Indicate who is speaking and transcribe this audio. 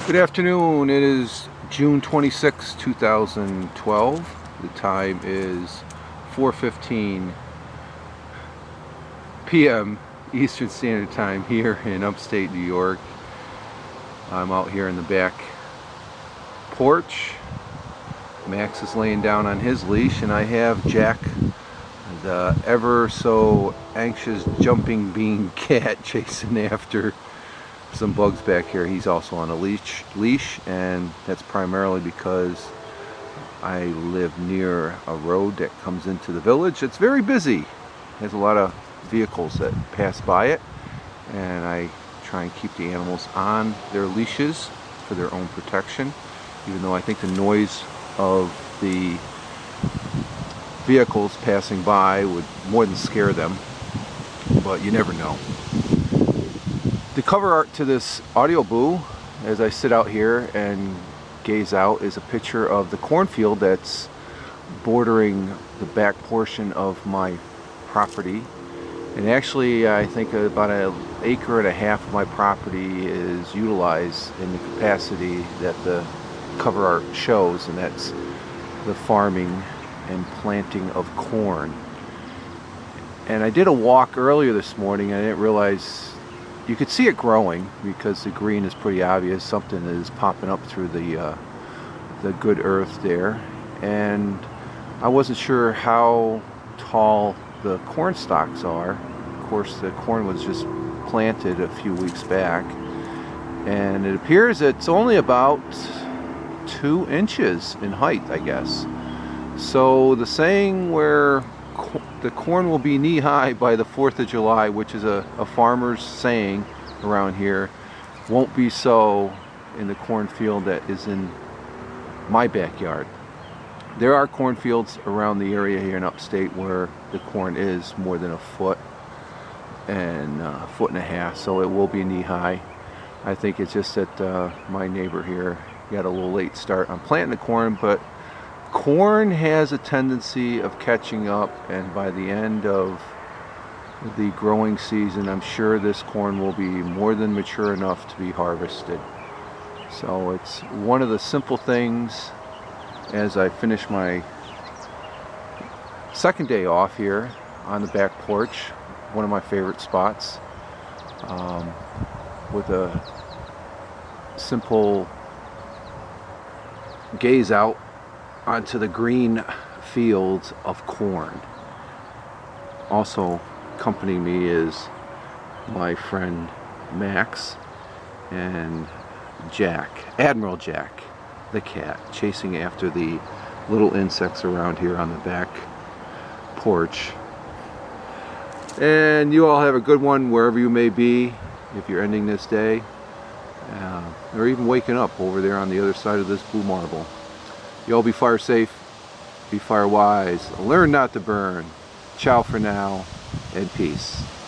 Speaker 1: Good afternoon. It is June 26, 2012. The time is 4:15 p.m. Eastern Standard Time here in upstate New York. I'm out here in the back porch. Max is laying down on his leash, and I have Jack, the ever so anxious jumping bean cat, chasing after some bugs back here. He's also on a leash, and that's primarily because I live near a road that comes into the village. It's very busy. There's a lot of vehicles that pass by it, and I try and keep the animals on their leashes for their own protection, even though I think the noise of the vehicles passing by would more than scare them, but you never know. The cover art to this audio boo, as I sit out here and gaze out, is a picture of the cornfield that's bordering the back portion of my property. And actually, I think about an acre and a half of my property is utilized in the capacity that the cover art shows, and that's the farming and planting of corn. And I did a walk earlier this morning, and I didn't realize you could see it growing because the green is pretty obvious. Something is popping up through the good earth there, and I wasn't sure how tall the corn stalks are. Of course, the corn was just planted a few weeks back, and it appears it's only about 2 inches in height, I guess. So the saying where the corn will be knee-high by the 4th of July, which is a farmer's saying around here, won't be so in the cornfield that is in my backyard. There are cornfields around the area here in upstate where the corn is more than a foot and a foot and a half, so it will be knee-high. I think it's just that my neighbor here got a little late start on planting the corn, but corn has a tendency of catching up, and by the end of the growing season, I'm sure this corn will be more than mature enough to be harvested. So it's one of the simple things as I finish my second day off here on the back porch, one of my favorite spots, with a simple gaze out onto the green fields of corn. Also accompanying me is my friend Max and Jack, Admiral Jack, the cat, chasing after the little insects around here on the back porch. And you all have a good one wherever you may be, if you're ending this day, or even waking up over there on the other side of this blue marble. You all be fire safe, be fire wise, learn not to burn. Ciao for now, and peace.